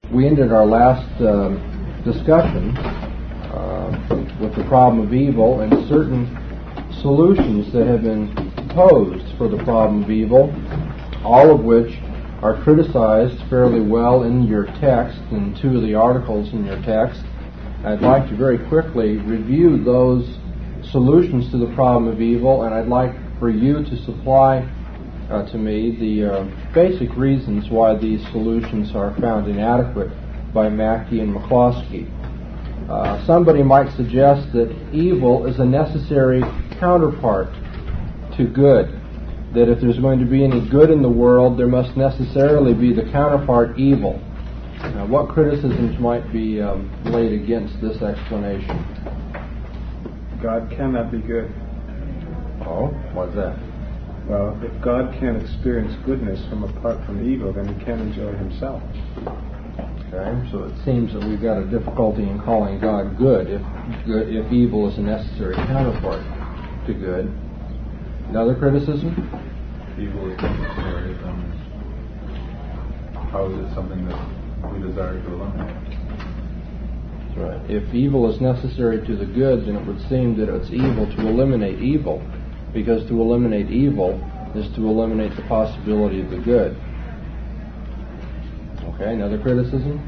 We ended our last discussion with the problem of evil and certain solutions that have been posed for the problem of evil, all of which are criticized fairly well in your text, in two of the articles in your text. I'd like to very quickly review those solutions to the problem of evil, and I'd like for you to supply to me the basic reasons why these solutions are found inadequate by Mackey and McCloskey. Somebody might suggest that evil is a necessary counterpart to good, that if there's going to be any good in the world, there must necessarily be the counterpart evil. Now, what criticisms might be laid against this explanation? God cannot be good. Oh, what's that? Well, if God can't experience goodness from apart from evil, then he can't enjoy himself. Okay, so it seems that we've got a difficulty in calling God good if evil is a necessary counterpart to good. Another criticism? Evil is necessary. How is it something that we desire to eliminate? That's right. If evil is necessary to the good, then it would seem that it's evil to eliminate evil, because to eliminate evil is to eliminate the possibility of the good. Okay, another criticism?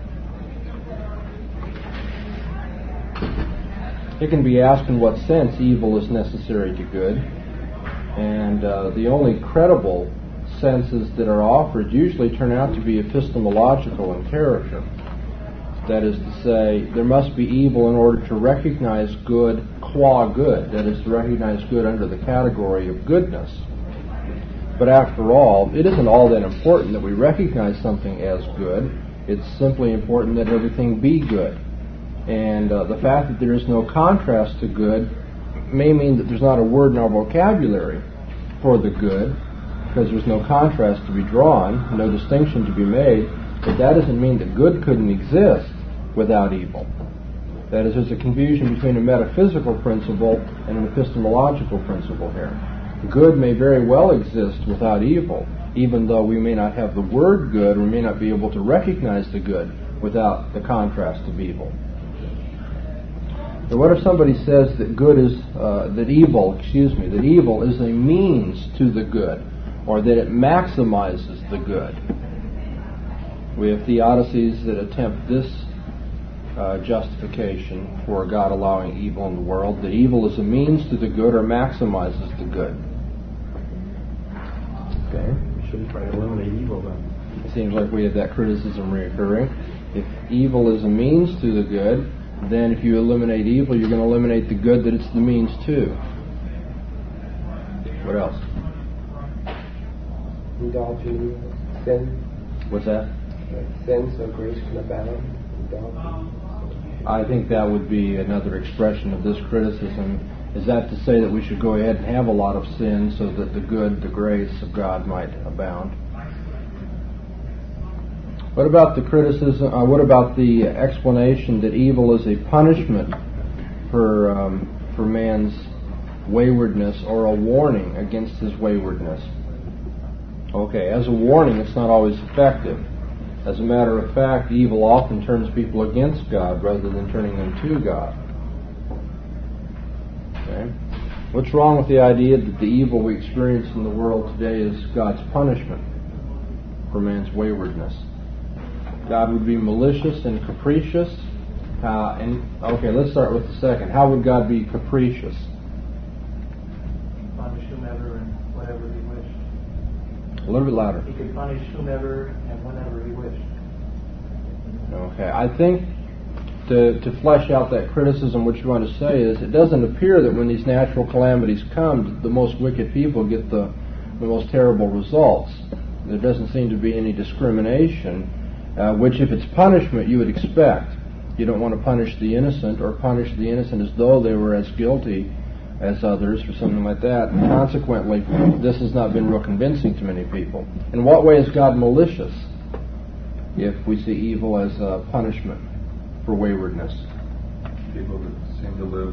It can be asked in what sense evil is necessary to good, and the only credible senses that are offered usually turn out to be epistemological in character. That is to say, there must be evil in order to recognize good qua good, that is, to recognize good under the category of goodness. But after all, it isn't all that important that we recognize something as good. It's simply important that everything be good. And the fact that there is no contrast to good may mean that there's not a word in our vocabulary for the good, because there's no contrast to be drawn, no distinction to be made, but that doesn't mean that good couldn't exist without evil. That is, there's a confusion between a metaphysical principle and an epistemological principle here. Good may very well exist without evil, even though we may not have the word good, or we may not be able to recognize the good without the contrast of evil. But what if somebody says that evil is a means to the good, or that it maximizes the good? We have theodicies that attempt this justification for God allowing evil in the world, that evil is a means to the good or maximizes the good. Okay. We shouldn't try to eliminate evil then. It seems like we have that criticism reoccurring. If evil is a means to the good, then if you eliminate evil, you're going to eliminate the good that it's the means to. What else? Indulging sin. What's that? Sin so grace can abound. Indulging. I think that would be another expression of this criticism. Is that to say that we should go ahead and have a lot of sin so that the good, the grace of God might abound? What about the criticism? What about the explanation that evil is a punishment for man's waywardness, or a warning against his waywardness? Okay, as a warning, it's not always effective. As a matter of fact, evil often turns people against God rather than turning them to God. Okay? What's wrong with the idea that the evil we experience in the world today is God's punishment for man's waywardness? God would be malicious and capricious. Let's start with the second. How would God be capricious? Punish whomever and whatever he wished. A little bit louder. He could punish whomever and whenever he wished. Okay, I think to flesh out that criticism, what you want to say is, it doesn't appear that when these natural calamities come, the most wicked people get the most terrible results. There doesn't seem to be any discrimination, which if it's punishment you would expect. You don't want to punish the innocent, or punish the innocent as though they were as guilty as others, or something like that. And consequently, this has not been real convincing to many people. In what way is God malicious if we see evil as a punishment for waywardness? People that seem to live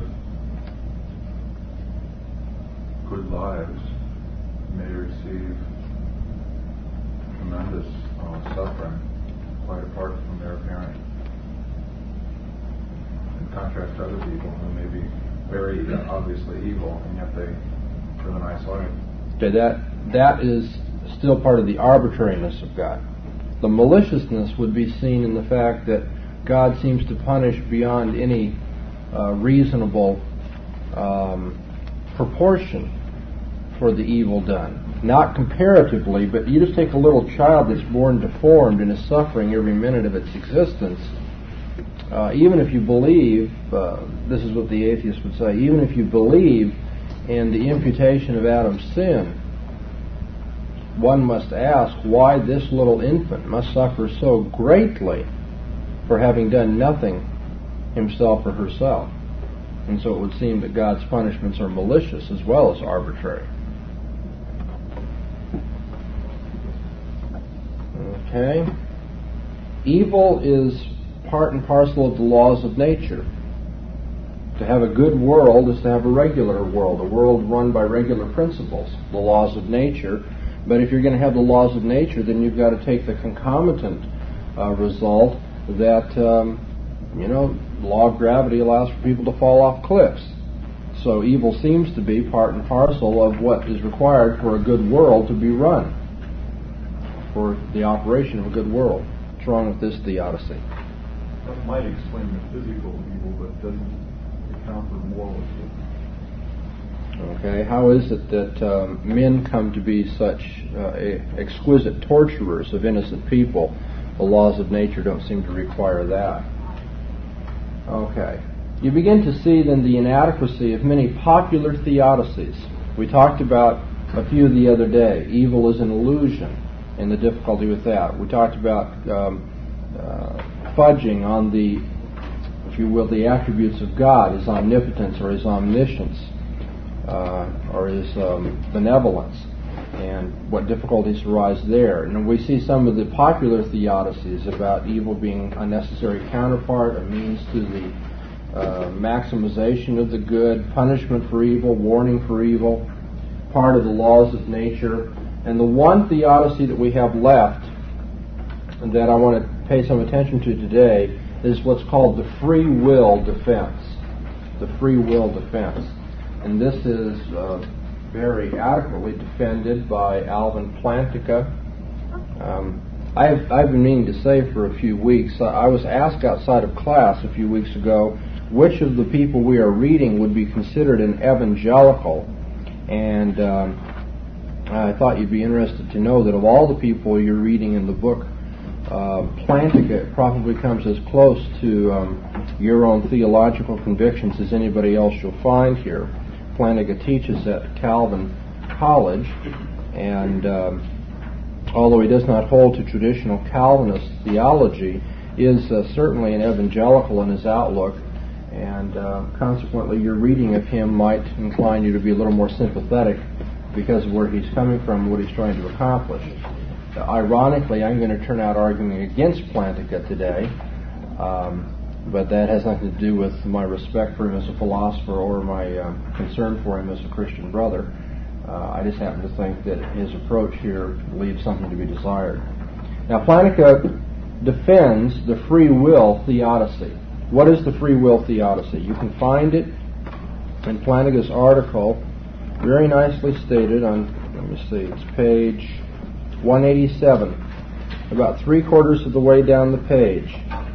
good lives may receive tremendous suffering quite apart from their apparent contrast to other people who may be very obviously evil, and yet they live a nice life. Okay, that is still part of the arbitrariness of God. The maliciousness would be seen in the fact that God seems to punish beyond any reasonable proportion for the evil done. Not comparatively, but you just take a little child that's born deformed and is suffering every minute of its existence. Even if you believe, this is what the atheist would say, even if you believe in the imputation of Adam's sin, one must ask why this little infant must suffer so greatly for having done nothing himself or herself. And so it would seem that God's punishments are malicious as well as arbitrary. Okay. Evil is part and parcel of the laws of nature. To have a good world is to have a regular world, a world run by regular principles, the laws of nature. But if you're going to have the laws of nature, then you've got to take the concomitant result that, the law of gravity allows for people to fall off cliffs. So evil seems to be part and parcel of what is required for a good world to be run, for the operation of a good world. What's wrong with this theodicy? That might explain the physical evil, but doesn't account for moral evil. Okay, how is it that men come to be such exquisite torturers of innocent people? The laws of nature don't seem to require that. Okay. You begin to see then the inadequacy of many popular theodicies. We talked about a few the other day. Evil is an illusion and the difficulty with that. We talked about fudging on the, if you will, the attributes of God, His omnipotence or His omniscience or His benevolence, and what difficulties arise there. And we see some of the popular theodicies about evil being a necessary counterpart, a means to the maximization of the good, punishment for evil, warning for evil, part of the laws of nature. And the one theodicy that we have left, and that I want to pay some attention to today, is what's called the free will defense. The free will defense. And this is very adequately defended by Alvin Plantinga. I've been meaning to say for a few weeks, I was asked outside of class a few weeks ago which of the people we are reading would be considered an evangelical, and I thought you'd be interested to know that of all the people you're reading in the book, Plantinga probably comes as close to your own theological convictions as anybody else you'll find here. Plantinga teaches at Calvin College, and although he does not hold to traditional Calvinist theology, is certainly an evangelical in his outlook, and consequently your reading of him might incline you to be a little more sympathetic because of where he's coming from and what he's trying to accomplish. Ironically, I'm going to turn out arguing against Plantinga today, but that has nothing to do with my respect for him as a philosopher or my concern for him as a Christian brother. I just happen to think that his approach here leaves something to be desired. Now, Plantinga defends the free will theodicy. What is the free will theodicy? You can find it in Plantinga's article, very nicely stated on, let me see, it's page 187, about 3/4 of the way down the page.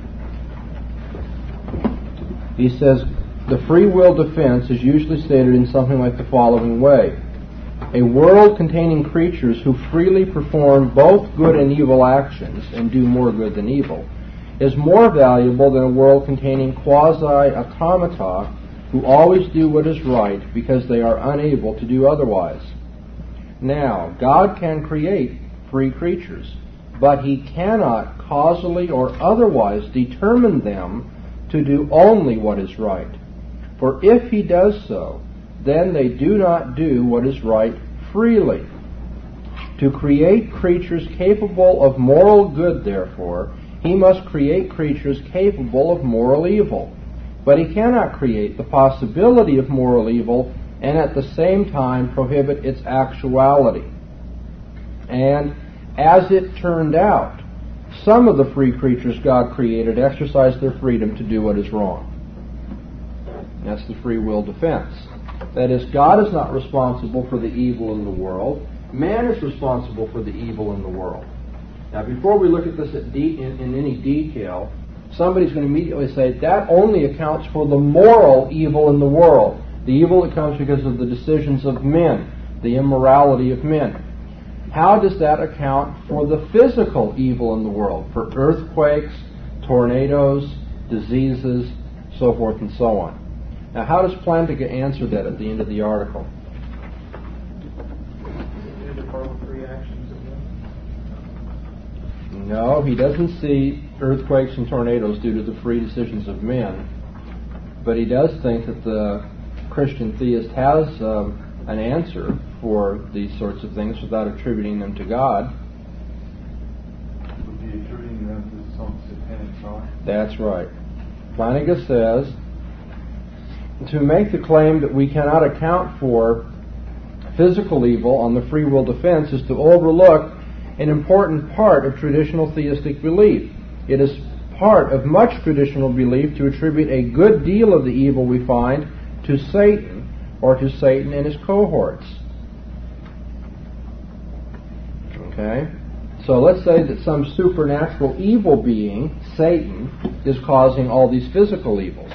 He says, the free will defense is usually stated in something like the following way. A world containing creatures who freely perform both good and evil actions and do more good than evil is more valuable than a world containing quasi-automata who always do what is right because they are unable to do otherwise. Now, God can create free creatures, but He cannot causally or otherwise determine them to do only what is right. For if He does so, then they do not do what is right freely. To create creatures capable of moral good, therefore, He must create creatures capable of moral evil. But He cannot create the possibility of moral evil and at the same time prohibit its actuality. And as it turned out, some of the free creatures God created exercised their freedom to do what is wrong. That's the free will defense. That is, God is not responsible for the evil in the world. Man is responsible for the evil in the world. Now, before we look at this in any detail, somebody's going to immediately say that only accounts for the moral evil in the world, the evil that comes because of the decisions of men, the immorality of men. How does that account for the physical evil in the world, for earthquakes, tornadoes, diseases, so forth and so on? Now, how does Plantinga answer that at the end of the article? No, he doesn't see earthquakes and tornadoes due to the free decisions of men, but he does think that the Christian theist has an answer for these sorts of things without attributing them to God. Would be attributing them to some satanic power? That's right. Plantinga says, to make the claim that we cannot account for physical evil on the free will defense is to overlook an important part of traditional theistic belief. It is part of much traditional belief to attribute a good deal of the evil we find to Satan or to Satan and his cohorts. Okay? So let's say that some supernatural evil being, Satan, is causing all these physical evils.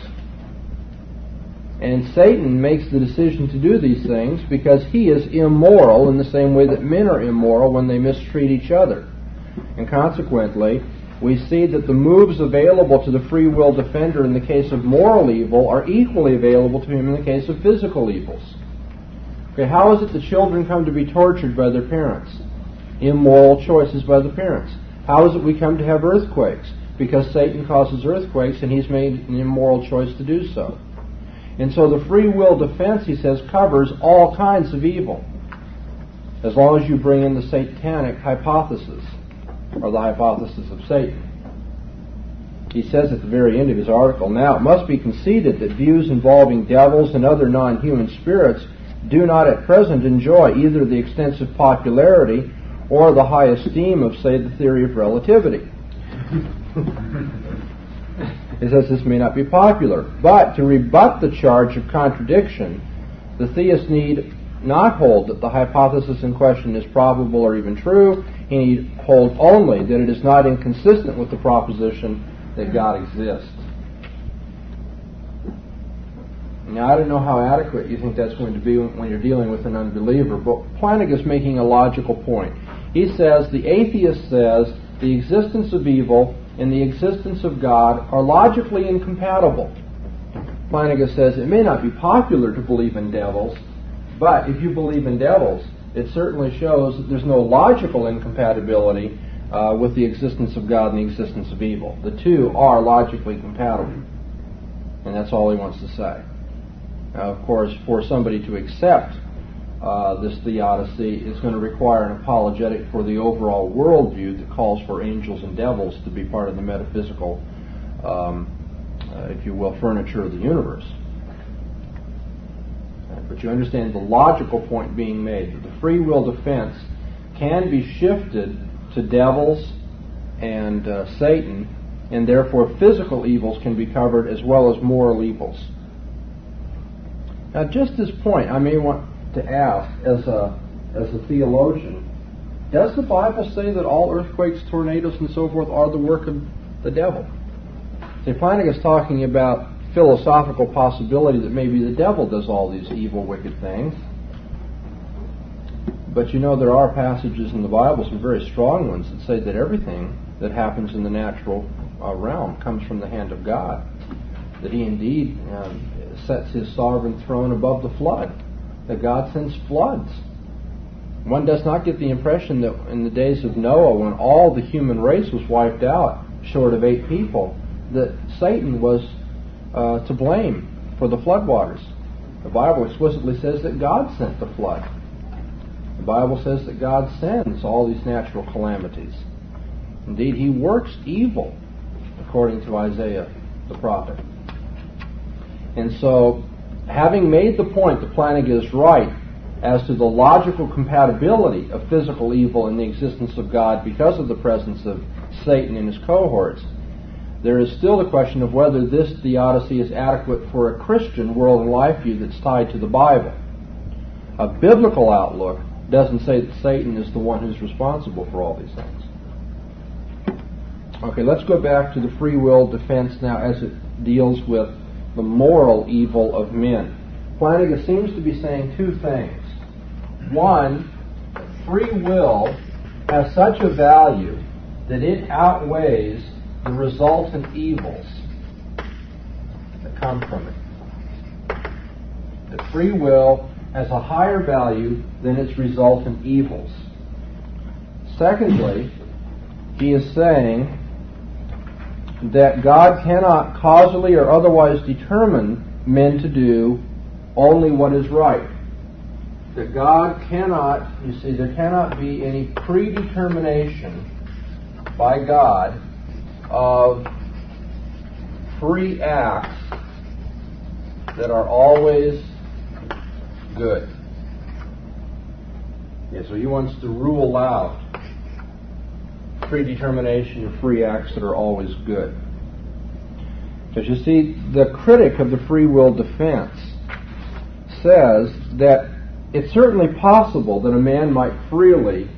And Satan makes the decision to do these things because he is immoral in the same way that men are immoral when they mistreat each other. And consequently, we see that the moves available to the free will defender in the case of moral evil are equally available to him in the case of physical evils. Okay, how is it that children come to be tortured by their parents? Immoral choices by the parents. How is it we come to have earthquakes? Because Satan causes earthquakes and he's made an immoral choice to do so. And so the free will defense, he says, covers all kinds of evil, as long as you bring in the satanic hypothesis, or the hypothesis of Satan. He says at the very end of his article, now it must be conceded that views involving devils and other non-human spirits do not at present enjoy either the extensive popularity or the high esteem of, say, the theory of relativity. He says this may not be popular, but to rebut the charge of contradiction, the theist need not hold that the hypothesis in question is probable or even true. He need hold only that it is not inconsistent with the proposition that God exists. Now, I don't know how adequate you think that's going to be when you're dealing with an unbeliever, but Plantinga is making a logical point. He says the atheist says the existence of evil and the existence of God are logically incompatible. Plantinga says it may not be popular to believe in devils, but if you believe in devils, it certainly shows that there's no logical incompatibility with the existence of God and the existence of evil. The two are logically compatible. And that's all he wants to say. Now, of course, for somebody to accept this theodicy is going to require an apologetic for the overall worldview that calls for angels and devils to be part of the metaphysical, if you will, furniture of the universe. But you understand the logical point being made that the free will defense can be shifted to devils and Satan, and therefore physical evils can be covered as well as moral evils. Now, just this point, I may want to ask, as a theologian, does the Bible say that all earthquakes, tornadoes, and so forth are the work of the devil? See, Plantinga is talking about philosophical possibility that maybe the devil does all these evil, wicked things. But you know, there are passages in the Bible, some very strong ones, that say that everything that happens in the natural realm comes from the hand of God. That He indeed sets His sovereign throne above the flood. That God sends floods. One does not get the impression that in the days of Noah, when all the human race was wiped out, short of 8 people, that Satan was to blame for the floodwaters. The Bible explicitly says that God sent the flood. The Bible says that God sends all these natural calamities. Indeed, He works evil, according to Isaiah the prophet. And so, having made the point that Plantinga is right as to the logical compatibility of physical evil and the existence of God because of the presence of Satan and his cohorts, there is still the question of whether this theodicy is adequate for a Christian world and life view that's tied to the Bible. A biblical outlook doesn't say that Satan is the one who's responsible for all these things. Okay, let's go back to the free will defense now as it deals with the moral evil of men. Plantinga seems to be saying two things. One, free will has such a value that it outweighs the resultant evils that come from it. That free will has a higher value than its resultant evils. Secondly, he is saying that God cannot causally or otherwise determine men to do only what is right. That God cannot, you see, there cannot be any predetermination by God of free acts that are always good. Yeah, so he wants to rule out predetermination of free acts that are always good. Because you see, the critic of the free will defense says that it's certainly possible that a man might freely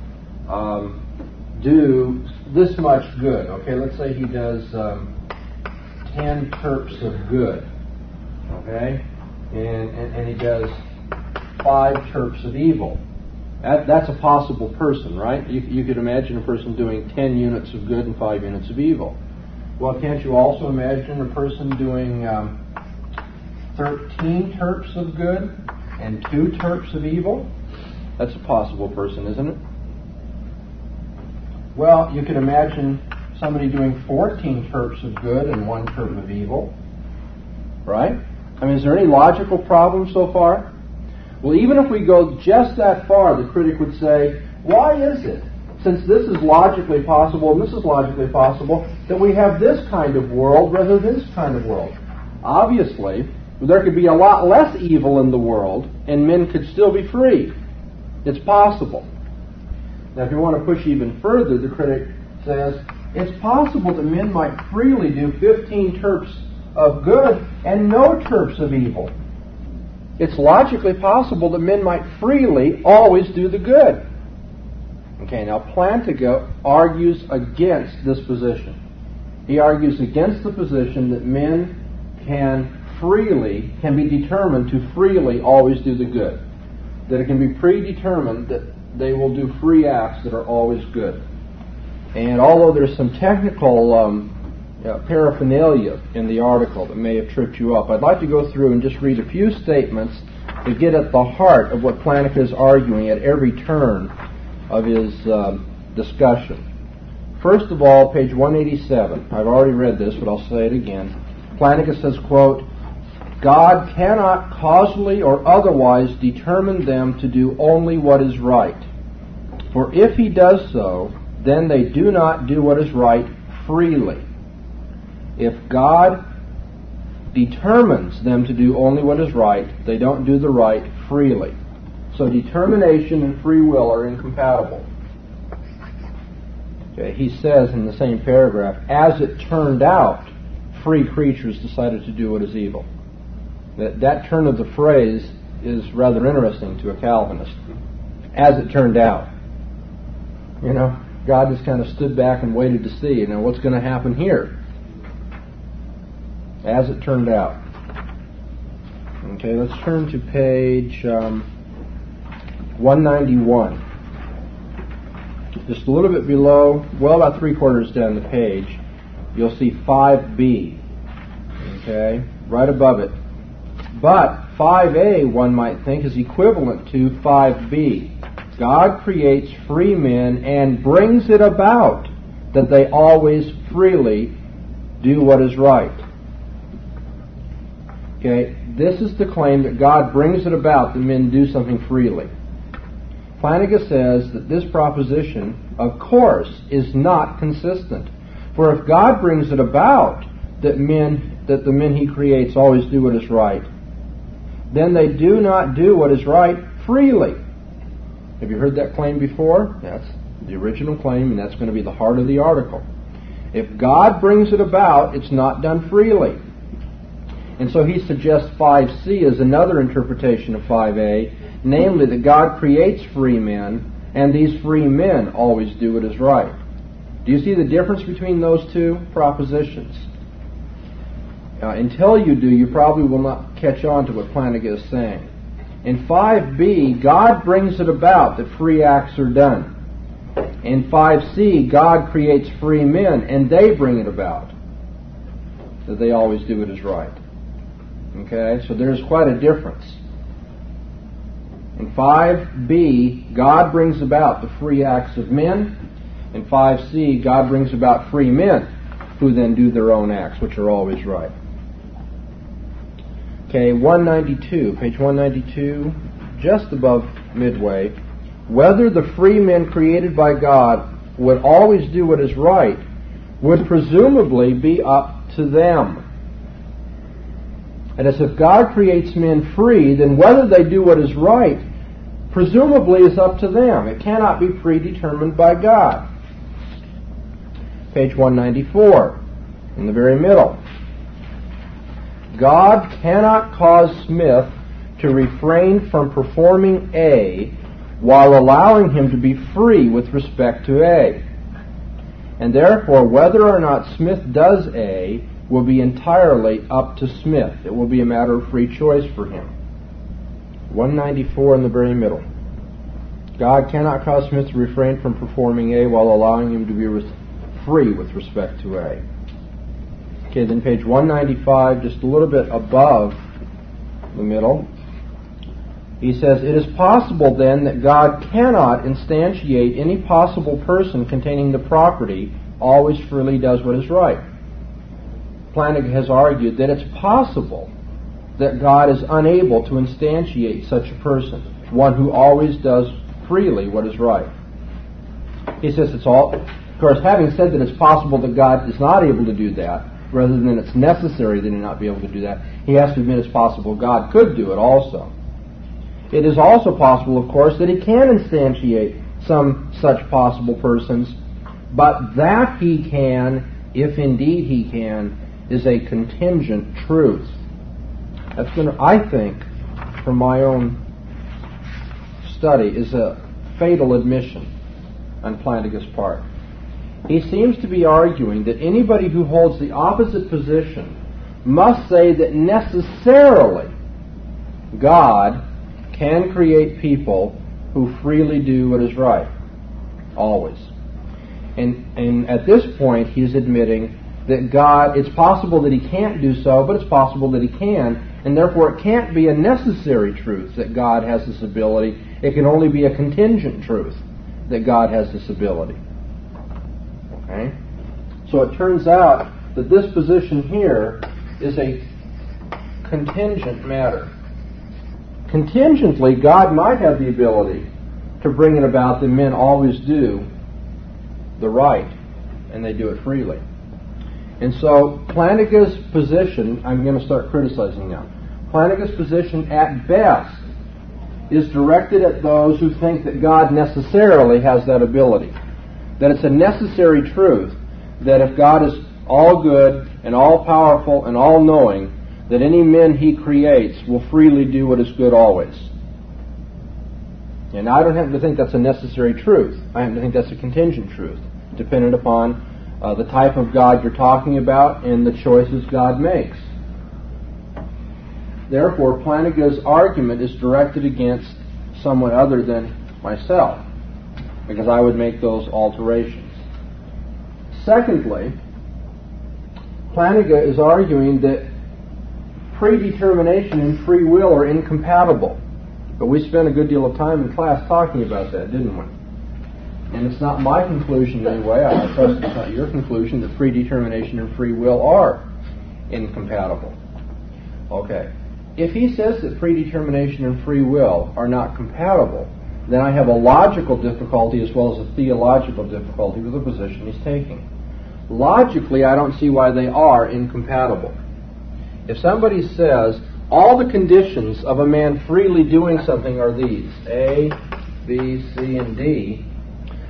do this much good. Okay, let's say he does 10 terps of good. Okay? And he does 5 terps of evil. That's a possible person, right? You could imagine a person doing 10 units of good and 5 units of evil. Well, can't you also imagine a person doing 13 terps of good and 2 terps of evil? That's a possible person, isn't it? Well, you could imagine somebody doing 14 terps of good and 1 terp of evil, right? I mean, is there any logical problem so far? Well, even if we go just that far, the critic would say, why is it, since this is logically possible and this is logically possible, that we have this kind of world rather than this kind of world? Obviously, there could be a lot less evil in the world and men could still be free. It's possible. Now, if you want to push even further, the critic says, it's possible that men might freely do 15 terps of good and no terps of evil. It's logically possible that men might freely always do the good. Okay, now Plantinga argues against this position. He argues against the position that men can be determined to freely always do the good. That it can be predetermined that they will do free acts that are always good. And although there's some technical paraphernalia in the article that may have tripped you up, I'd like to go through and just read a few statements that get at the heart of what Plantinga is arguing at every turn of his discussion. First of all, page 187. I've already read this, but I'll say it again. Plantinga says, quote, God cannot causally or otherwise determine them to do only what is right. For if he does so, then they do not do what is right freely. If God determines them to do only what is right, they don't do the right freely. So determination and free will are incompatible. Okay, he says in the same paragraph, as it turned out, free creatures decided to do what is evil. That turn of the phrase is rather interesting to a Calvinist. As it turned out. You know, God just kind of stood back and waited to see, what's going to happen here. As it turned out. Okay, let's turn to page 191. Just a little bit below, well, about 3/4 down the page, you'll see 5b. Okay, right above it. But 5a, one might think, is equivalent to 5b. God creates free men and brings it about that they always freely do what is right. Okay, this is the claim that God brings it about that men do something freely. Plantinga says that this proposition, of course, is not consistent. For if God brings it about that the men he creates always do what is right, then they do not do what is right freely. Have you heard that claim before? That's the original claim, and that's going to be the heart of the article. If God brings it about, it's not done freely. And so he suggests 5c as another interpretation of 5a, namely that God creates free men, and these free men always do what is right. Do you see the difference between those two propositions? Until you do, you probably will not catch on to what Plantinga is saying. In 5b, God brings it about that free acts are done. In 5c, God creates free men, and they bring it about that they always do what is right. Okay, so there's quite a difference. In 5b, God brings about the free acts of men. In 5c, God brings about free men who then do their own acts, which are always right. Okay, 192, page 192, just above midway. Whether the free men created by God would always do what is right would presumably be up to them. And as if God creates men free, then whether they do what is right presumably is up to them. It cannot be predetermined by God. Page 194, in the very middle. God cannot cause Smith to refrain from performing A while allowing him to be free with respect to A. And therefore, whether or not Smith does A will be entirely up to Smith. It will be a matter of free choice for him. 194 in the very middle. God cannot cause Smith to refrain from performing A while allowing him to be free with respect to A. Okay, then page 195, just a little bit above the middle, he says, it is possible then that God cannot instantiate any possible person containing the property always freely does what is right. Plantinga has argued that it's possible that God is unable to instantiate such a person, one who always does freely what is right. He says it's all, of course, having said that it's possible that God is not able to do that, rather than it's necessary that he not be able to do that, he has to admit it's possible God could do it also. It is also possible, of course, that he can instantiate some such possible persons, but that he can, if indeed he can, is a contingent truth. That's going to, I think, from my own study, is a fatal admission on Plantinga's part. He seems to be arguing that anybody who holds the opposite position must say that necessarily God can create people who freely do what is right. Always. And at this point, he's admitting that God, it's possible that he can't do so, but it's possible that he can, and therefore it can't be a necessary truth that God has this ability. It can only be a contingent truth that God has this ability. Okay? So it turns out that this position here is a contingent matter. Contingently, God might have the ability to bring it about that men always do the right, and they do it freely. And so Plantinga's position, I'm going to start criticizing now. Plantinga's position at best is directed at those who think that God necessarily has that ability. That it's a necessary truth that if God is all good and all powerful and all knowing, that any men he creates will freely do what is good always. And I don't happen to think that's a necessary truth. I happen to think that's a contingent truth, dependent upon the type of God you're talking about and the choices God makes. Therefore, Plantinga's argument is directed against someone other than myself, because I would make those alterations. Secondly, Plantinga is arguing that predetermination and free will are incompatible. But we spent a good deal of time in class talking about that, didn't we? And it's not my conclusion anyway, I trust it's not your conclusion, that predetermination and free will are incompatible. Okay. If he says that predetermination and free will are not compatible, then I have a logical difficulty as well as a theological difficulty with the position he's taking. Logically, I don't see why they are incompatible. If somebody says all the conditions of a man freely doing something are these, A, B, C, and D,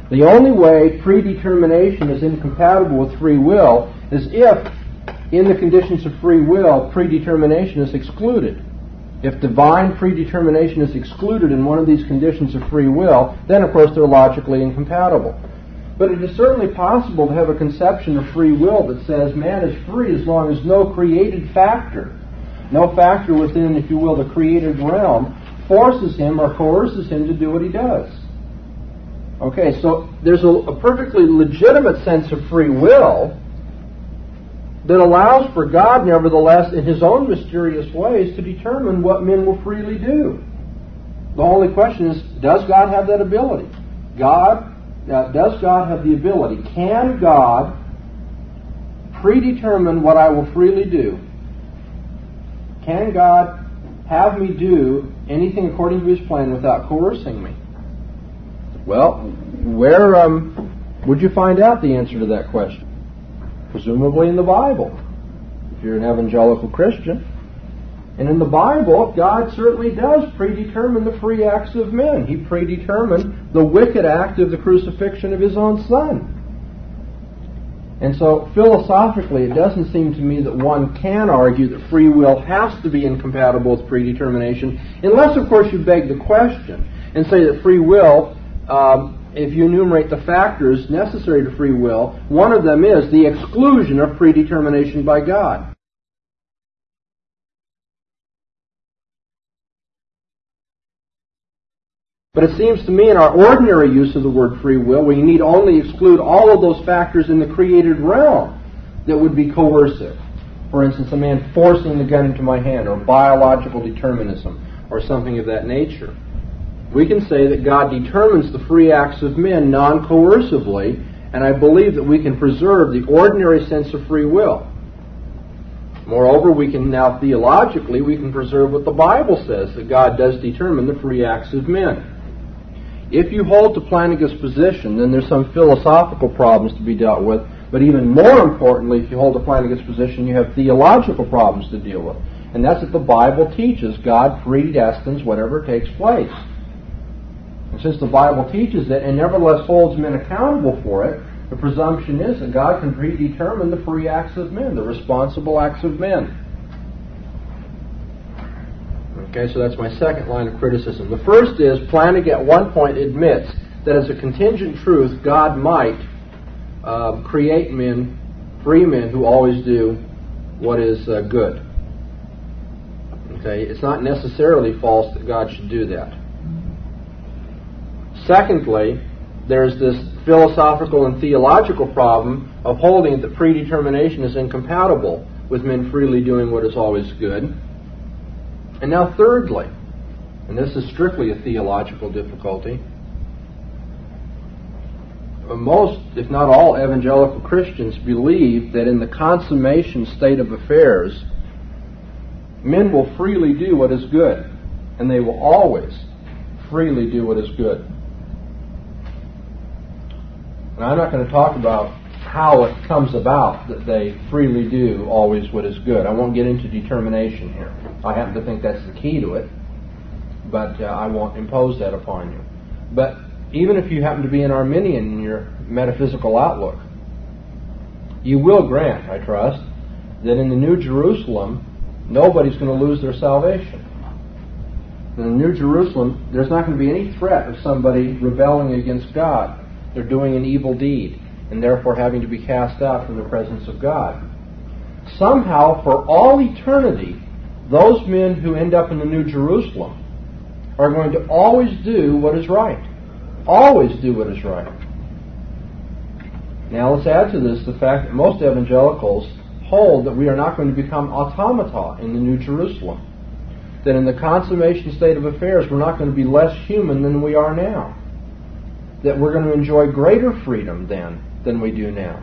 The only way predetermination is incompatible with free will is if, in the conditions of free will, predetermination is excluded. If divine predetermination is excluded in one of these conditions of free will, then of course they're logically incompatible. But it is certainly possible to have a conception of free will that says man is free as long as no created factor, no factor within, if you will, the created realm, forces him or coerces him to do what he does. Okay, so there's a perfectly legitimate sense of free will that allows for God, nevertheless, in His own mysterious ways, to determine what men will freely do. The only question is, does God have that ability? Does God have the ability? Can God predetermine what I will freely do? Can God have me do anything according to His plan without coercing me? Well, where would you find out the answer to that question? Presumably in the Bible, if you're an evangelical Christian. And in the Bible, God certainly does predetermine the free acts of men. He predetermined the wicked act of the crucifixion of His own Son. And so, philosophically, it doesn't seem to me that one can argue that free will has to be incompatible with predetermination, unless, of course, you beg the question and say that free will, if you enumerate the factors necessary to free will, one of them is the exclusion of predetermination by God. But it seems to me in our ordinary use of the word free will, we need only exclude all of those factors in the created realm that would be coercive. For instance, a man forcing the gun into my hand, or biological determinism, or something of that nature. We can say that God determines the free acts of men non-coercively, and I believe that we can preserve the ordinary sense of free will. Moreover, we can now theologically, we can preserve what the Bible says, that God does determine the free acts of men. If you hold to Plantinga's position, then there's some philosophical problems to be dealt with, but even more importantly, if you hold to Plantinga's position, you have theological problems to deal with. And that's that the Bible teaches God predestines whatever takes place. And since the Bible teaches it and nevertheless holds men accountable for it, the presumption is that God can predetermine the free acts of men, the responsible acts of men. Okay, so that's my second line of criticism. The first is, Plantinga at one point admits that as a contingent truth, God might create men, free men, who always do what is good. Okay, it's not necessarily false that God should do that. Secondly, there's this philosophical and theological problem of holding that predetermination is incompatible with men freely doing what is always good. And now thirdly, and this is strictly a theological difficulty, most, if not all, evangelical Christians believe that in the consummation state of affairs, men will freely do what is good, and they will always freely do what is good. And I'm not going to talk about how it comes about that they freely do always what is good. I won't get into determination here. I happen to think that's the key to it, but I won't impose that upon you. But even if you happen to be an Arminian in your metaphysical outlook, you will grant, I trust, that in the New Jerusalem, nobody's going to lose their salvation. In the New Jerusalem, there's not going to be any threat of somebody rebelling against God. They're doing an evil deed, and therefore having to be cast out from the presence of God. Somehow, for all eternity, those men who end up in the New Jerusalem are going to always do what is right. Always do what is right. Now let's add to this the fact that most evangelicals hold that we are not going to become automata in the New Jerusalem. That in the consummation state of affairs, we're not going to be less human than we are now. That we're going to enjoy greater freedom then than we do now.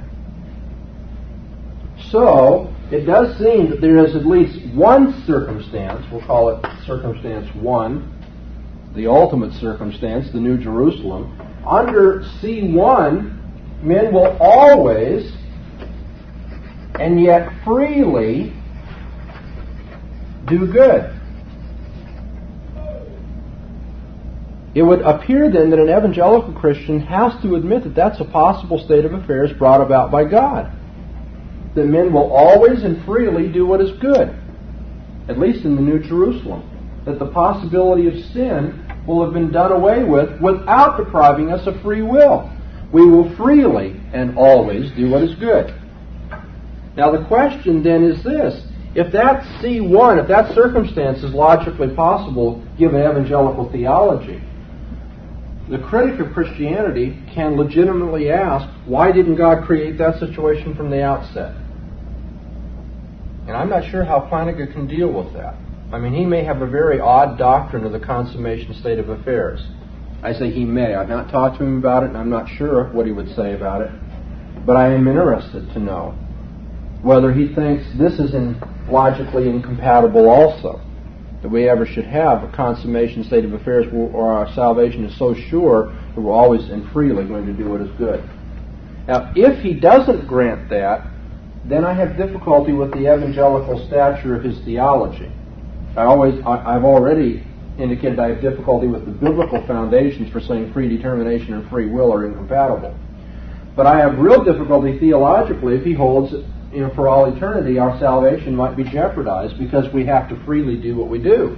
So, it does seem that there is at least one circumstance, we'll call it circumstance 1, the ultimate circumstance, the New Jerusalem. Under C1, men will always and yet freely do good. It would appear then that an evangelical Christian has to admit that that's a possible state of affairs brought about by God. That men will always and freely do what is good, at least in the New Jerusalem. That the possibility of sin will have been done away with without depriving us of free will. We will freely and always do what is good. Now the question then is this: if that C1, if that circumstance is logically possible given evangelical theology, the critic of Christianity can legitimately ask, why didn't God create that situation from the outset? And I'm not sure how Plantinga can deal with that. I mean, he may have a very odd doctrine of the consummation state of affairs. I say he may. I've not talked to him about it, and I'm not sure what he would say about it. But I am interested to know whether he thinks this is logically incompatible also, that we ever should have a consummation state of affairs where our salvation is so sure that we're always and freely going to do what is good. Now, if he doesn't grant that, then I have difficulty with the evangelical stature of his theology. I've already indicated I have difficulty with the biblical foundations for saying predetermination and free will are incompatible. But I have real difficulty theologically if he holds that, for all eternity our salvation might be jeopardized because we have to freely do what we do.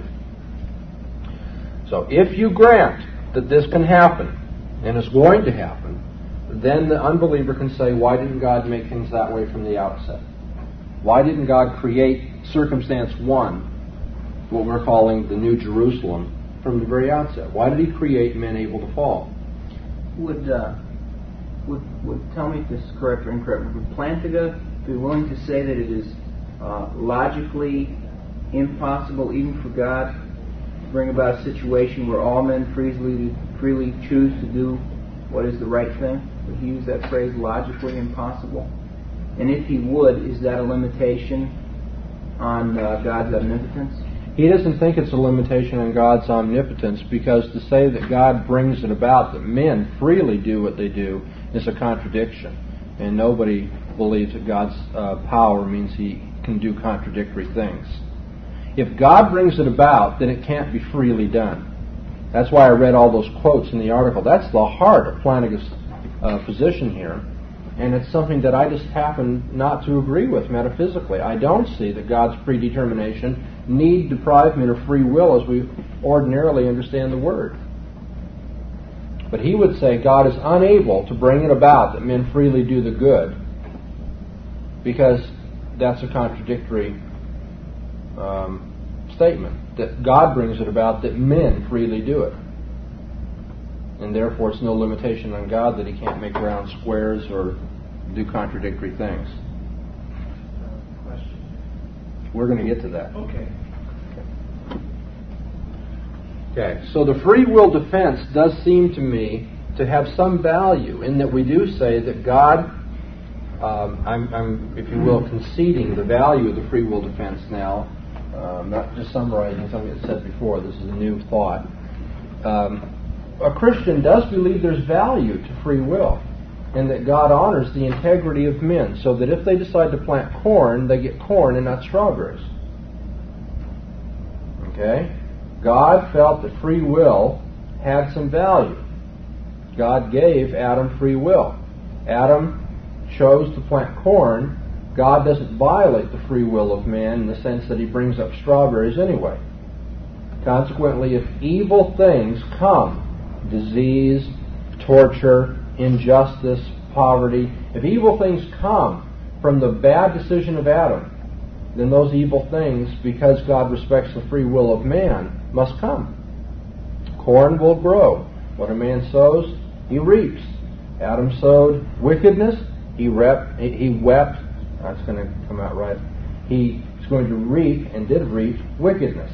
So if you grant that this can happen, and is going to happen, then the unbeliever can say, why didn't God make things that way from the outset? Why didn't God create circumstance 1, what we're calling the New Jerusalem, from the very outset? Why did he create men able to fall? Would tell me if this is correct or incorrect. Would Plantinga be willing to say that it is logically impossible even for God to bring about a situation where all men freely choose to do what is the right thing? Would he use that phrase, logically impossible? And if he would, is that a limitation on God's omnipotence? He doesn't think it's a limitation on God's omnipotence, because to say that God brings it about that men freely do what they do is a contradiction. And nobody believes that God's power means he can do contradictory things. If God brings it about, then it can't be freely done. That's why I read all those quotes in the article. That's the heart of Plantinga's position here. And it's something that I just happen not to agree with metaphysically. I don't see that God's predetermination need deprive men of free will as we ordinarily understand the word. But he would say God is unable to bring it about that men freely do the good, because that's a contradictory statement, that God brings it about that men freely do it. And therefore it's no limitation on God that he can't make round squares or do contradictory things. Question. We're going to get to that. Okay. So the free will defense does seem to me to have some value in that we do say that God, I'm, if you will, conceding the value of the free will defense now, not just summarizing something that's said before. This is a new thought. A Christian does believe there's value to free will, and that God honors the integrity of men, so that if they decide to plant corn, they get corn and not strawberries. Okay? God felt that free will had some value. God gave Adam free will. Adam chose to plant corn. God doesn't violate the free will of man in the sense that he brings up strawberries anyway. Consequently, if evil things come, disease, torture, injustice, poverty, if evil things come from the bad decision of Adam, then those evil things, because God respects the free will of man, must come. Corn will grow. What a man sows, he reaps. Adam sowed wickedness, he wept. That's going to come out right. He is going to reap, and did reap, wickedness.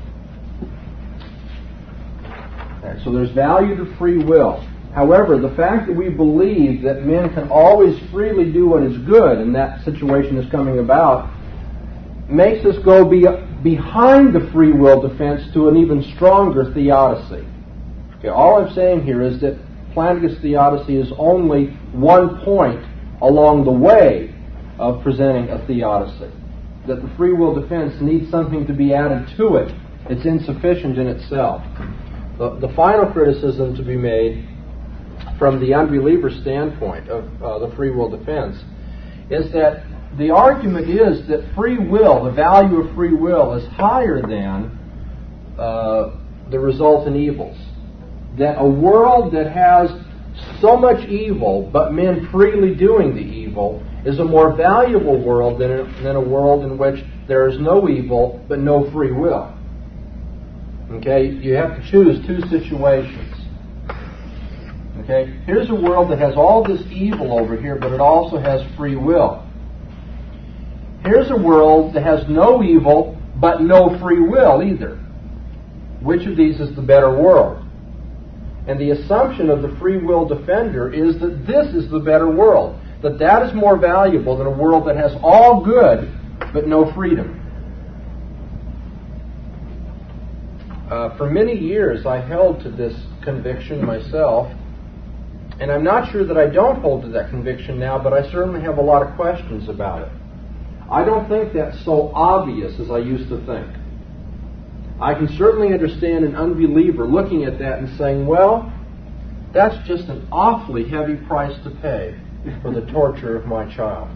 Okay, so there's value to free will. However, the fact that we believe that men can always freely do what is good, and that situation is coming about, makes us go behind the free will defense to an even stronger theodicy. Okay, all I'm saying here is that Plantinga's theodicy is only one point along the way of presenting a theodicy. That the free will defense needs something to be added to it. It's insufficient in itself. the final criticism to be made from the unbeliever standpoint of the free will defense is that the argument is that free will, the value of free will, is higher than the resultant evils. That a world that has so much evil, but men freely doing the evil, is a more valuable world than a world in which there is no evil, but no free will. Okay? You have to choose two situations. Okay? Here's a world that has all this evil over here, but it also has free will. Here's a world that has no evil, but no free will either. Which of these is the better world? And the assumption of the free will defender is that this is the better world. That is more valuable than a world that has all good, but no freedom. For many years I held to this conviction myself, and I'm not sure that I don't hold to that conviction now, but I certainly have a lot of questions about it. I don't think that's so obvious as I used to think. I can certainly understand an unbeliever looking at that and saying, well, that's just an awfully heavy price to pay for the torture of my child.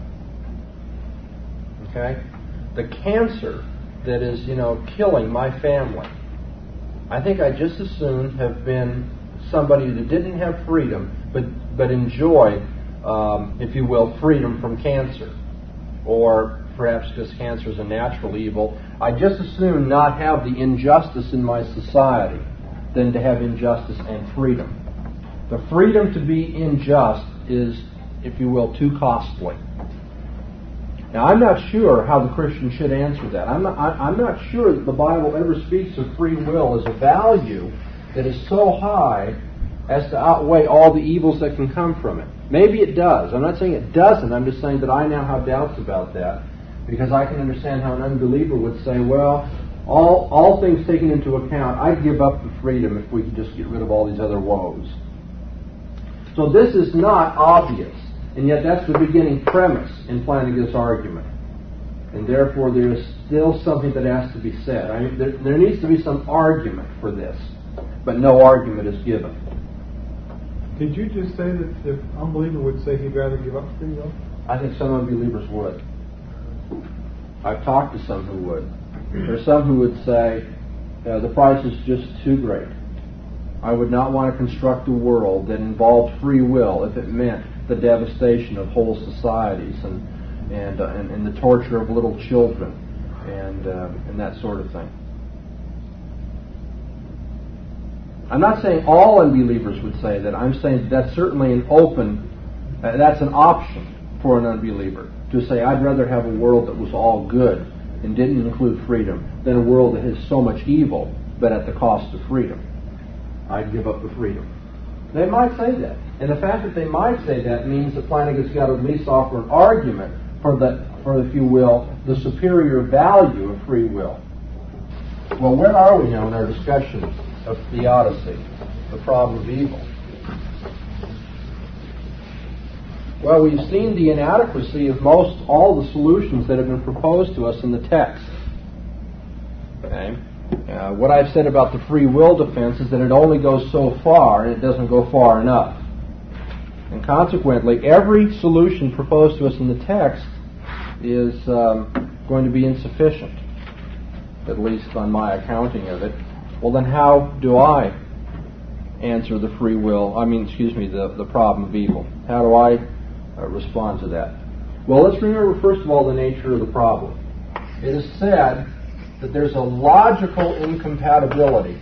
Okay? The cancer that is, killing my family. I think I'd just as soon have been somebody that didn't have freedom, but enjoyed, if you will, freedom from cancer. Or perhaps because cancer is a natural evil. I'd just as soon not have the injustice in my society than to have injustice and freedom. The freedom to be unjust is, if you will, too costly. Now, I'm not sure how the Christian should answer that. I'm not sure that the Bible ever speaks of free will as a value that is so high as to outweigh all the evils that can come from it. Maybe it does. I'm not saying it doesn't. I'm just saying that I now have doubts about that, because I can understand how an unbeliever would say, well, all things taken into account, I'd give up the freedom if we could just get rid of all these other woes. So this is not obvious, and yet that's the beginning premise in planning this argument. And therefore there is still something that has to be said. There needs to be some argument for this, but no argument is given. Did you just say that the unbeliever would say he'd rather give up free will? I think some unbelievers would. I've talked to some who would. There's some who would say, the price is just too great. I would not want to construct a world that involved free will if it meant the devastation of whole societies and the torture of little children and that sort of thing. I'm not saying all unbelievers would say that. I'm saying that's certainly that's an option for an unbeliever to say, I'd rather have a world that was all good and didn't include freedom than a world that has so much evil, but at the cost of freedom. I'd give up the freedom. They might say that. And the fact that they might say that means that Flanagan's got to at least offer an argument for, if you will, the superior value of free will. Well, where are we now in our discussion of theodicy, the problem of evil? Well, we've seen the inadequacy of all the solutions that have been proposed to us in the text. Okay? What I've said about the free will defense is that it only goes so far and it doesn't go far enough. And consequently, every solution proposed to us in the text is going to be insufficient, at least on my accounting of it. Well, then how do I answer the the problem of evil? How do I respond to that? Well, let's remember, first of all, the nature of the problem. It is said that there's a logical incompatibility.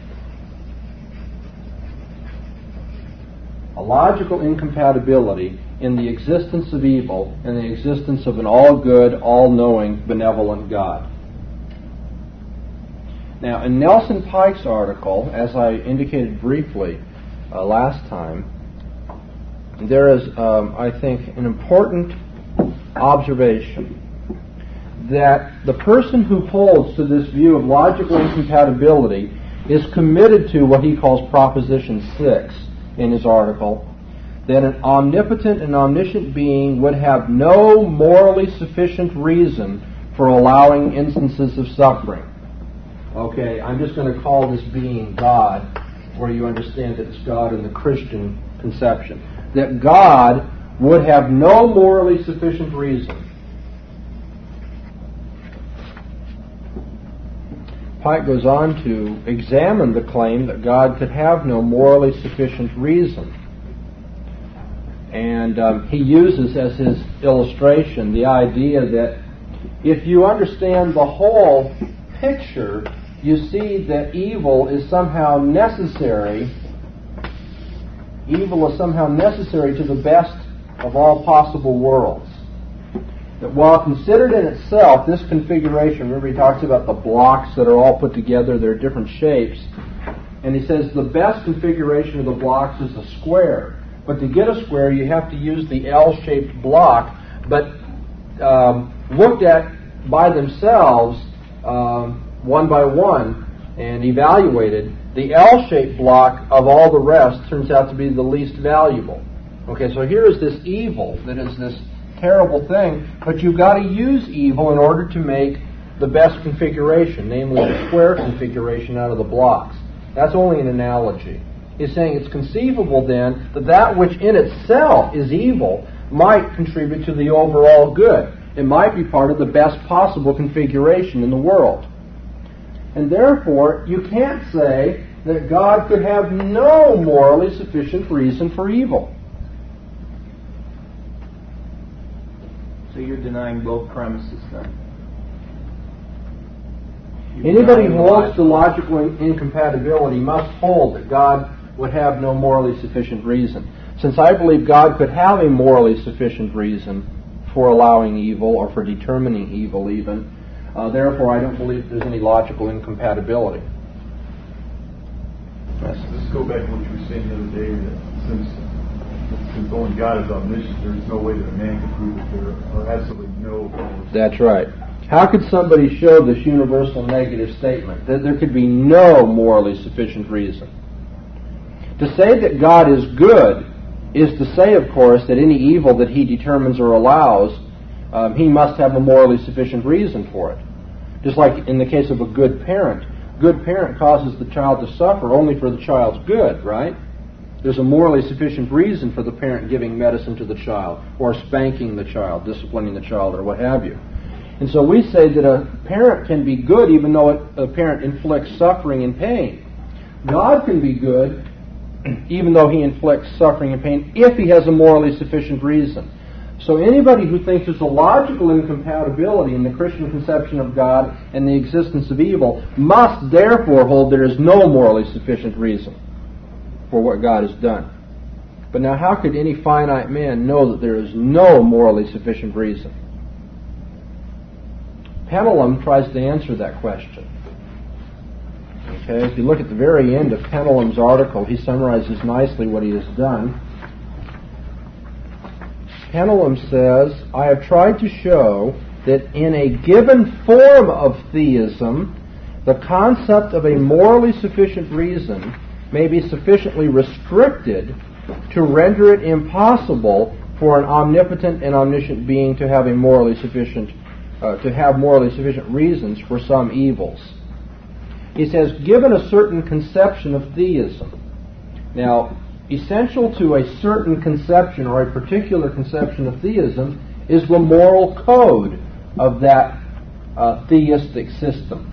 A logical incompatibility in the existence of evil and the existence of an all-good, all-knowing, benevolent God. Now, in Nelson Pike's article, as I indicated briefly last time, there is, I think, an important observation that the person who holds to this view of logical incompatibility is committed to what he calls Proposition 6 in his article, that an omnipotent and omniscient being would have no morally sufficient reason for allowing instances of suffering. Okay, I'm just going to call this being God where you understand that it's God in the Christian conception. That God would have no morally sufficient reason. Pike goes on to examine the claim that God could have no morally sufficient reason. And he uses as his illustration the idea that if you understand the whole picture, you see that evil is somehow necessary. Evil is somehow necessary to the best of all possible worlds. That while considered in itself, this configuration, remember he talks about the blocks that are all put together, they're different shapes, and he says the best configuration of the blocks is a square. But to get a square, you have to use the L-shaped block, but looked at by themselves, one by one, and evaluated, the L-shaped block of all the rest turns out to be the least valuable. Okay, so here is this evil that is this terrible thing, but you've got to use evil in order to make the best configuration, namely the square configuration out of the blocks. That's only an analogy. He's saying it's conceivable then that that which in itself is evil might contribute to the overall good. It might be part of the best possible configuration in the world. And therefore, you can't say that God could have no morally sufficient reason for evil. So you're denying both premises then? Anybody who holds to logical incompatibility must hold that God would have no morally sufficient reason. Since I believe God could have a morally sufficient reason for allowing evil or for determining evil even, therefore I don't believe there's any logical incompatibility. Yes. Let's go back to what you were saying the other day, that since only God is omniscient, there's no way that a man can prove that there are absolutely no... That's right. How could somebody show this universal negative statement, that there could be no morally sufficient reason? To say that God is good is to say, of course, that any evil that he determines or allows, he must have a morally sufficient reason for it. Just like in the case of a good parent. Good parent causes the child to suffer only for the child's good, right? There's a morally sufficient reason for the parent giving medicine to the child, or spanking the child, disciplining the child, or what have you. And so we say that a parent can be good even though a parent inflicts suffering and pain. God can be good even though he inflicts suffering and pain if he has a morally sufficient reason. So anybody who thinks there's a logical incompatibility in the Christian conception of God and the existence of evil must therefore hold there is no morally sufficient reason for what God has done. But now how could any finite man know that there is no morally sufficient reason? Penelum tries to answer that question. Okay, if you look at the very end of Penelum's article, he summarizes nicely what he has done. Penelum says, I have tried to show that in a given form of theism, the concept of a morally sufficient reason may be sufficiently restricted to render it impossible for an omnipotent and omniscient being to have morally sufficient reasons for some evils. He says, given a certain conception of theism. Now, essential to a certain conception or a particular conception of theism is the moral code of that theistic system.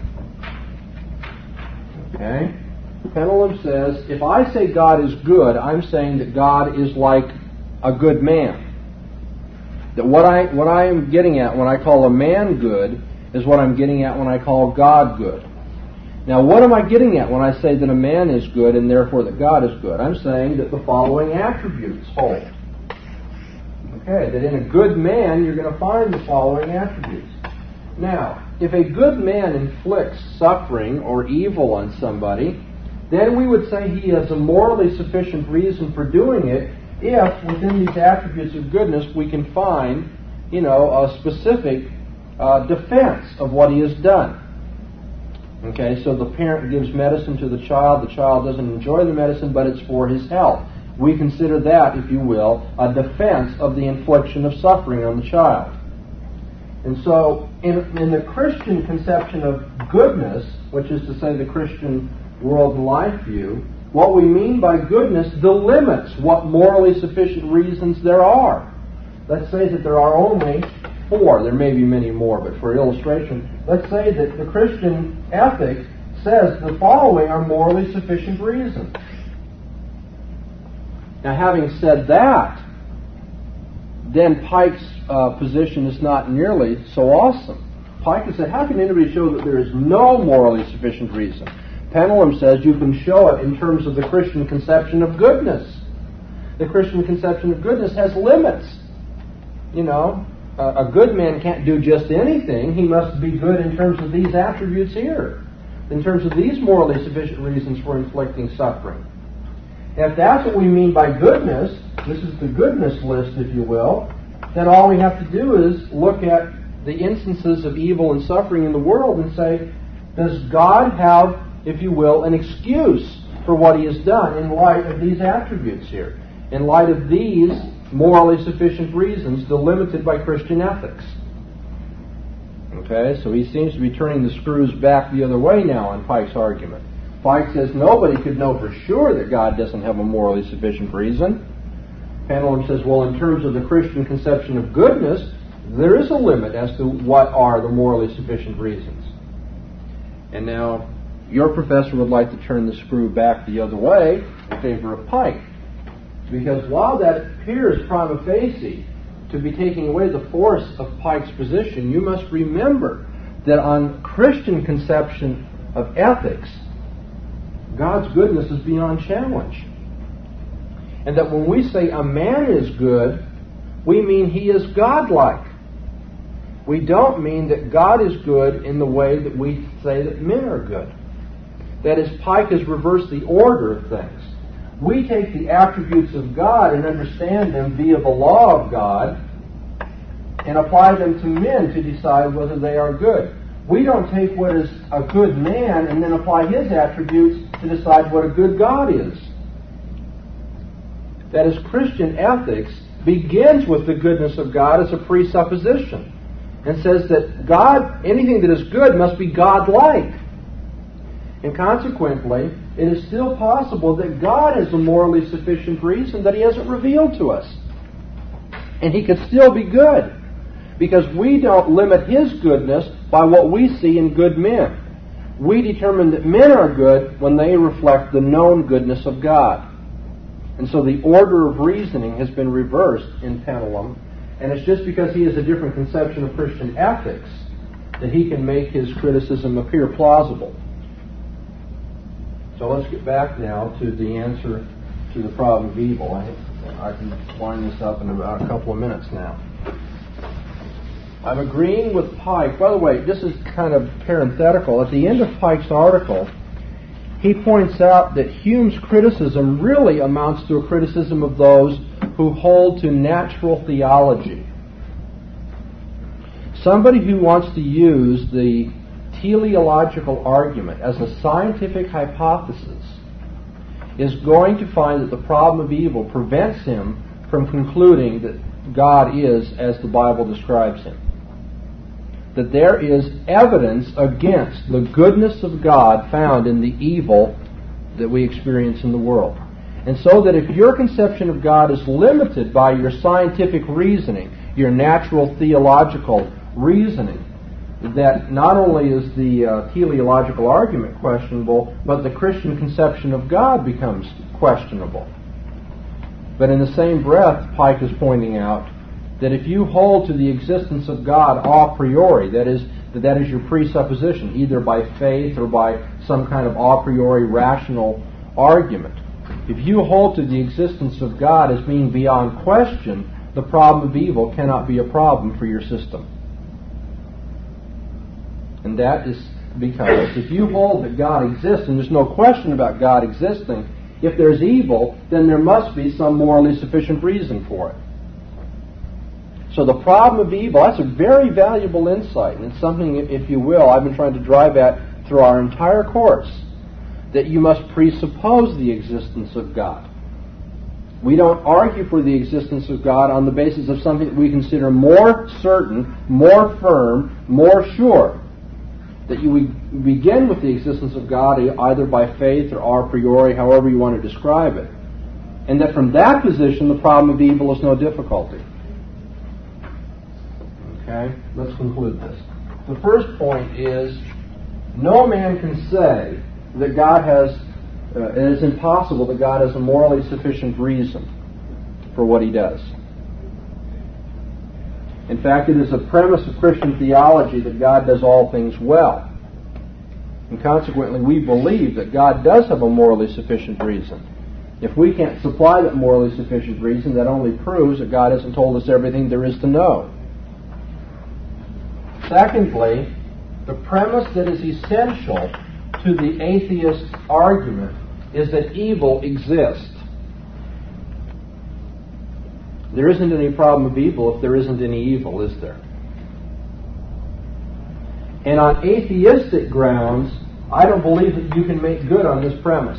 Okay? Penelum says, if I say God is good, I'm saying that God is like a good man. That what I am getting at when I call a man good is what I'm getting at when I call God good. Now, what am I getting at when I say that a man is good and therefore that God is good? I'm saying that the following attributes hold. Okay, that in a good man you're going to find the following attributes. Now, if a good man inflicts suffering or evil on somebody, then we would say he has a morally sufficient reason for doing it if within these attributes of goodness we can find, a specific defense of what he has done. Okay, so the parent gives medicine to the child doesn't enjoy the medicine, but it's for his health. We consider that, if you will, a defense of the infliction of suffering on the child. And so, in the Christian conception of goodness, which is to say the Christian world and life view, what we mean by goodness delimits what morally sufficient reasons there are. Let's say that there are only 4. There may be many more, but for illustration, let's say that the Christian ethic says the following are morally sufficient reasons. Now, having said that, then Pike's position is not nearly so awesome. Pike has said, how can anybody show that there is no morally sufficient reason? Pendulum says you can show it in terms of the Christian conception of goodness. The Christian conception of goodness has limits. You know, a good man can't do just anything. He must be good in terms of these attributes here, in terms of these morally sufficient reasons for inflicting suffering. If that's what we mean by goodness, this is the goodness list, if you will, then all we have to do is look at the instances of evil and suffering in the world and say, does God have, if you will, an excuse for what He has done in light of these attributes here, in light of these morally sufficient reasons delimited by Christian ethics? Okay, so he seems to be turning the screws back the other way now on Pike's argument. Pike says nobody could know for sure that God doesn't have a morally sufficient reason. Pendulum says, well, in terms of the Christian conception of goodness, there is a limit as to what are the morally sufficient reasons. And now, your professor would like to turn the screw back the other way in favor of Pike. Because while that appears prima facie to be taking away the force of Pike's position, you must remember that on Christian conception of ethics, God's goodness is beyond challenge. And that when we say a man is good, we mean he is godlike. We don't mean that God is good in the way that we say that men are good. That is, Pike has reversed the order of things. We take the attributes of God and understand them via the law of God and apply them to men to decide whether they are good. We don't take what is a good man and then apply his attributes to decide what a good God is. That is, Christian ethics begins with the goodness of God as a presupposition and says that God, anything that is good must be God-like. And consequently, it is still possible that God has a morally sufficient reason that He hasn't revealed to us. And He could still be good, because we don't limit His goodness by what we see in good men. We determine that men are good when they reflect the known goodness of God. And so the order of reasoning has been reversed in Pendulum, and it's just because he has a different conception of Christian ethics that he can make his criticism appear plausible. So let's get back now to the answer to the problem of evil. I can wind this up in about a couple of minutes now. I'm agreeing with Pike. By the way, this is kind of parenthetical. At the end of Pike's article, he points out that Hume's criticism really amounts to a criticism of those who hold to natural theology. Somebody who wants to use the teleological argument as a scientific hypothesis is going to find that the problem of evil prevents him from concluding that God is as the Bible describes Him. That there is evidence against the goodness of God found in the evil that we experience in the world. And so that if your conception of God is limited by your scientific reasoning, your natural theological reasoning, that not only is the teleological argument questionable, but the Christian conception of God becomes questionable. But in the same breath, Pike is pointing out that if you hold to the existence of God a priori, that is your presupposition, either by faith or by some kind of a priori rational argument, if you hold to the existence of God as being beyond question, the problem of evil cannot be a problem for your system. And that is because if you hold that God exists, and there's no question about God existing, if there's evil, then there must be some morally sufficient reason for it. So the problem of evil, that's a very valuable insight, and it's something, if you will, I've been trying to drive at through our entire course, that you must presuppose the existence of God. We don't argue for the existence of God on the basis of something that we consider more certain, more firm, more sure. that you begin with the existence of God either by faith or a priori, however you want to describe it. And that from that position, the problem of evil is no difficulty. Okay? Let's conclude this. The first point is, no man can say that God has, it is impossible that God has a morally sufficient reason for what he does. In fact, it is a premise of Christian theology that God does all things well. And consequently, we believe that God does have a morally sufficient reason. If we can't supply that morally sufficient reason, that only proves that God hasn't told us everything there is to know. Secondly, the premise that is essential to the atheist's argument is that evil exists. There isn't any problem of evil if there isn't any evil, is there? And on atheistic grounds, I don't believe that you can make good on this premise.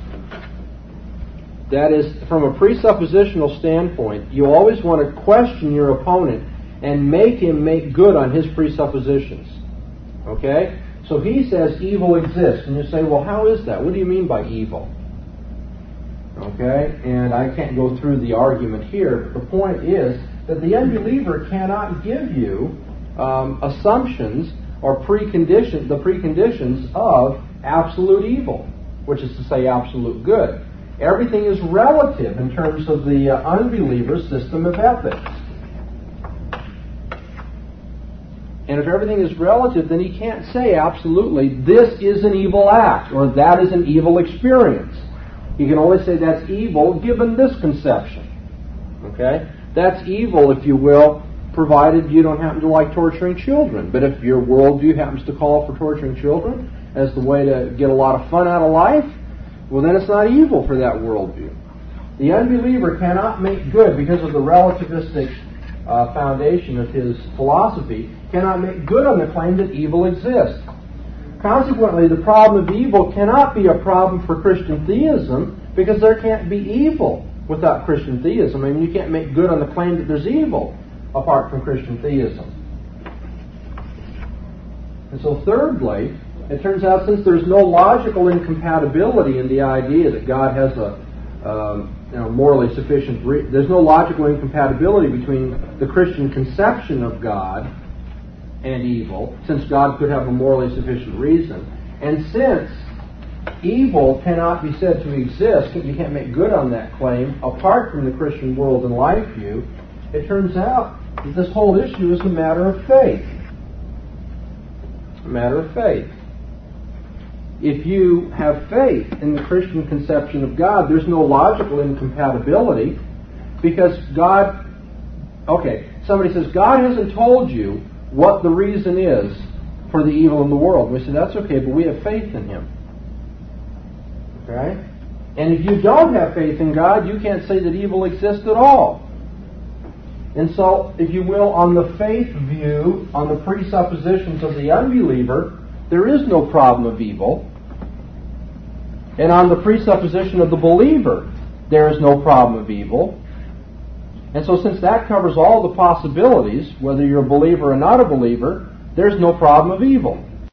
That is, from a presuppositional standpoint, you always want to question your opponent and make him make good on his presuppositions. Okay? So he says evil exists, and you say, well, how is that? What do you mean by evil? Okay? And I can't go through the argument here, but the point is that the unbeliever cannot give you assumptions or the preconditions of absolute evil, which is to say absolute good. Everything is relative in terms of the unbeliever's system of ethics. And if everything is relative, then he can't say absolutely, this is an evil act, or that is an evil experience. He can only say that's evil given this conception. Okay? That's evil, if you will, provided you don't happen to like torturing children. But if your worldview happens to call for torturing children as the way to get a lot of fun out of life, well, then it's not evil for that worldview. The unbeliever cannot make good because of the relativistic foundation of his philosophy, cannot make good on the claim that evil exists. Consequently, the problem of evil cannot be a problem for Christian theism because there can't be evil without Christian theism. I mean, you can't make good on the claim that there's evil apart from Christian theism. And so thirdly, it turns out since there's no logical incompatibility in the idea that God has a morally sufficient there's no logical incompatibility between the Christian conception of God and evil, since God could have a morally sufficient reason. And since evil cannot be said to exist, you can't make good on that claim apart from the Christian world and life view, it turns out that this whole issue is a matter of faith. A matter of faith. If you have faith in the Christian conception of God, there's no logical incompatibility because God... Okay, somebody says, God hasn't told you what the reason is for the evil in the world. We say, that's okay, but we have faith in Him. Okay? And if you don't have faith in God, you can't say that evil exists at all. And so, if you will, on the faith view, on the presuppositions of the unbeliever, there is no problem of evil. And on the presupposition of the believer, there is no problem of evil. And so since that covers all the possibilities, whether you're a believer or not a believer, there's no problem of evil.